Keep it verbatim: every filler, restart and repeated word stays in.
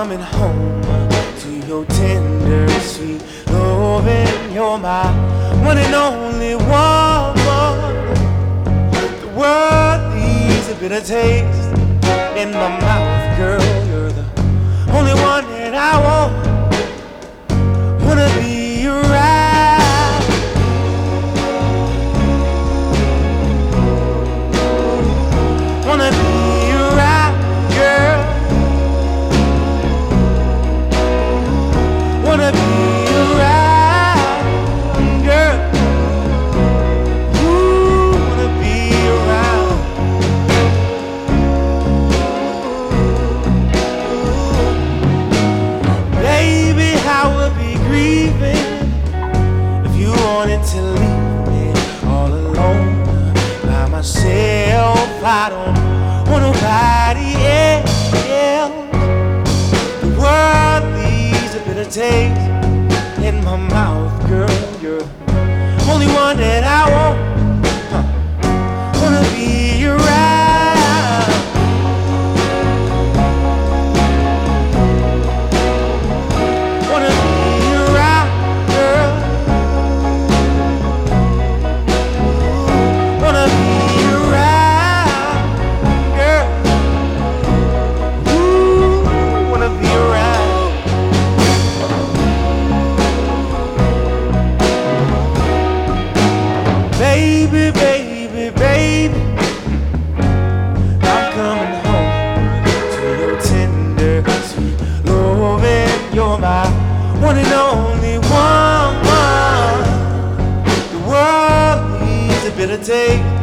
coming home to your tender, sweet loving. You're my one and only woman. The world needs a bitter taste in my mouth, girl. You're the only one that I want. Wanna be your ride. Wanna be your ride, girl. Wanna be your ride, girl. Ooh, wanna be around. Baby, I would be grieving if you wanted to leave me all alone by myself. I don't want nobody else. The world needs a bitter taste in my mouth, girl. You're the only one that I want. Huh. Wanna be your ride. Wanna be your ride, girl. Wanna be your ride, girl. Ooh, wanna be your ride. Baby, baby, baby, I'm coming home to your tender, sweet loving. You're my one and only one. The world needs a bitter taste